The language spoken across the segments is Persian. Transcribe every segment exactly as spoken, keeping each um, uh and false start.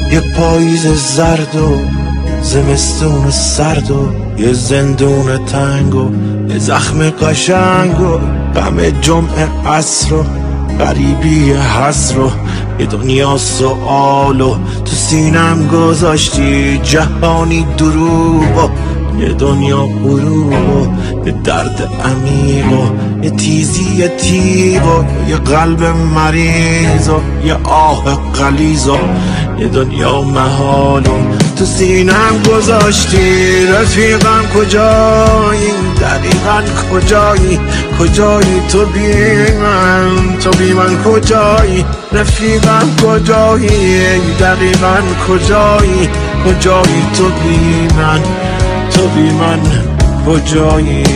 یه پاییز زرد و زمستون سرد و یه زندون تنگ و یه زخم قشنگ و غم جمعه عصر و غریبی حسر و یه دنیا سؤال و تو سینم گذاشتی جهانی دروغ و یه دنیا غروب و یه درد عمیق و یه تیزی تیغ و یه قلب مریض و یه آه غلیظ و یه دنیا محال و تو سینم گذاشتی. رفیقم کجایی؟ دقیقا کجایی؟ کجایی تو بی من؟ تو بی من کجایی؟ رفیقم کجایی؟ دقیقا کجایی؟ کجایی تو بی من؟ تو بی من کجایی؟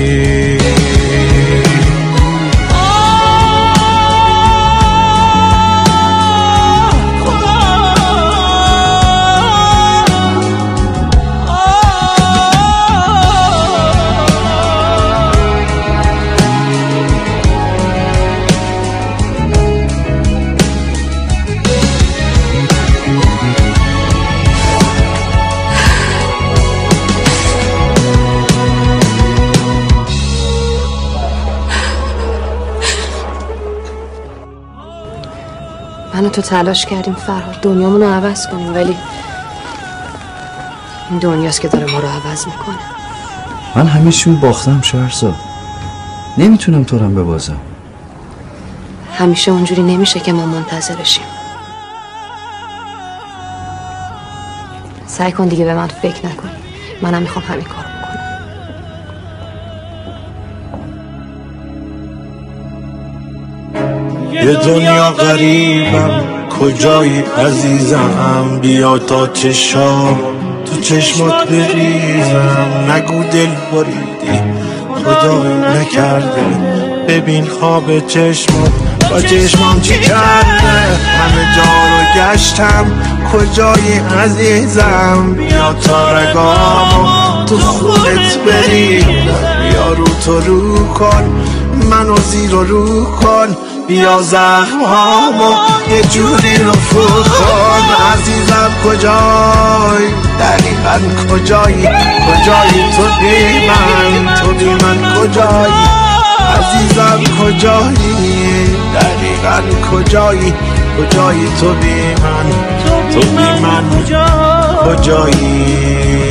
من و تو تلاش کردیم فرهاد دنیامون رو عوض کنیم، ولی این دنیاست که داره ما رو عوض میکنه. من همه چیو باختم شهرزاد، نمیتونم تو رو هم ببازم. همیشه اونجوری نمیشه که ما منتظرشیم. سعی کن دیگه به من فکر نکنی، منم میخوام همین کار بکنم. یه دنیا غریبم، کجایی عزیزم؟ بیا تا چشام تو چشمات بریزم. نگو دل بریدی خدایی نکرده، ببین خواب چشمات با چشمام چی کرده. همه جا رو گشتم، کجایی عزیزم؟ بیا تا رگامو تو خونت بریدم. بیا رو تو رو کن، منو زیر و رو کن. بیا زخمامو یه جوری رفو کن. عزیزم کجایی؟ دقیقا کجایی؟ کجایی تو بی من؟ تو بی من کجایی؟ عزیزم کجایی؟ دقیقا کجایی؟ کجایی تو بی من؟ تو بی من کجایی؟